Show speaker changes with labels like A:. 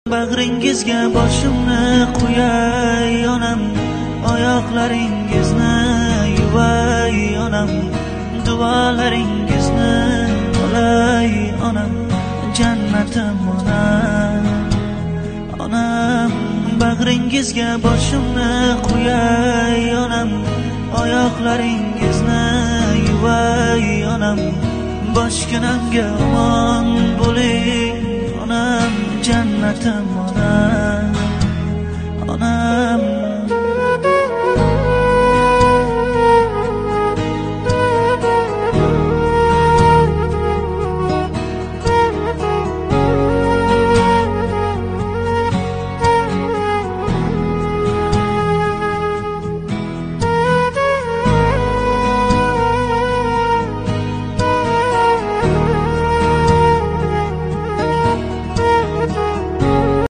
A: Bag'ringizga boshimni qo'yay onam, oyoqlaringizni yuvay onam, duolaringizni olay onam, jannatim onam. Onam, bag'ringizga boshimni qo'yay onam, oyoqlaringizni yuvay onam, boshginamga omon bo'ling onam, jannatim onam. Onam